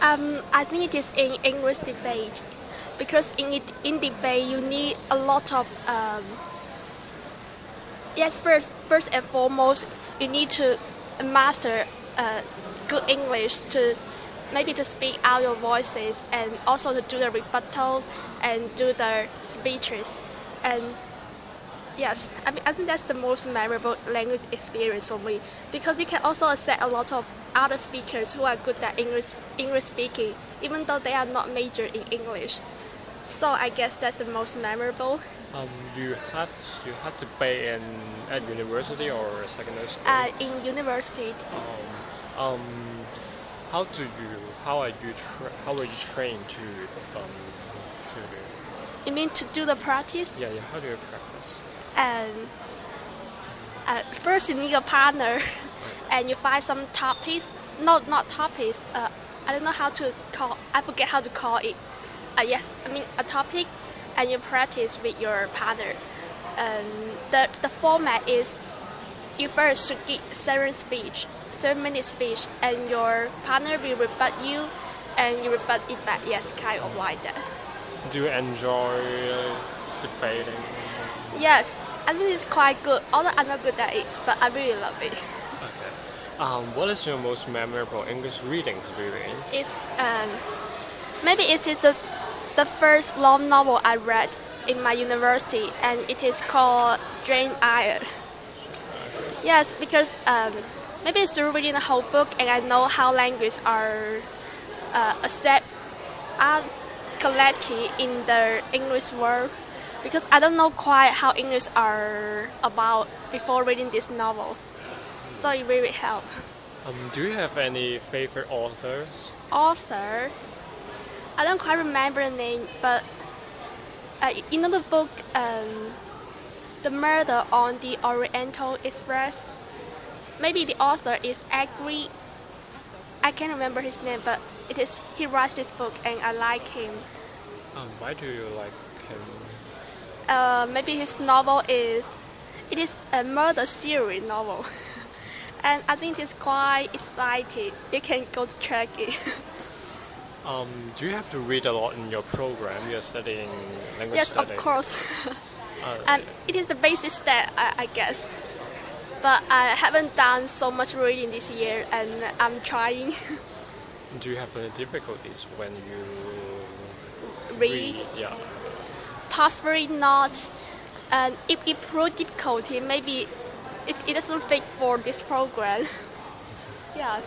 I think it is in English debate, because in debate you need a lot of yes, first and foremost you need to master good English to maybe to speak out your voices, and also to do the rebuttals and do the speeches. And yes, I think that's the most memorable language experience for me, because you can also accept a lot of other speakers who are good at English speaking, even though they are not major in English. So I guess that's the most memorable. You have to pay at university or secondary school. In university. Um, how are you trained to You mean to do the practice? yeah, how do you practice? And first you need a partner, and you find some topics. Not topics. I don't know how to call. I forget how to call it. Yes, I mean a topic, and you practice with your partner. And the format is you first should give 7-minute speech, and your partner will rebut you, and you rebut it back. Yes, kind of like that. Do you enjoy debating? Yes, I think it's quite good. Although I'm not good at it, but I really love it. Okay. What is your most memorable English reading experience? It's maybe it is the first long novel I read in my university, and it is called Jane Eyre. Yes, because maybe it's through reading the whole book, and I know how language are collected in the English world. Because I don't know quite how English are about before reading this novel, so it really helped. Do you have any favorite authors? Author, I don't quite remember the name, but you know the book, The Murder on the Oriental Express. Maybe the author is Agri. I can't remember his name, but he writes this book, and I like him. Why do you like him? Maybe his novel is a murder series novel, and I think it's quite exciting. You can go to check it. Do you have to read a lot in your program? You're studying language Yes, study. of course. And it is the basic step, I guess. But I haven't done so much reading this year, and I'm trying. Do you have any difficulties when you Read? Yeah. Possibly not. And if it proves difficulty, maybe it doesn't fit for this program. Yeah.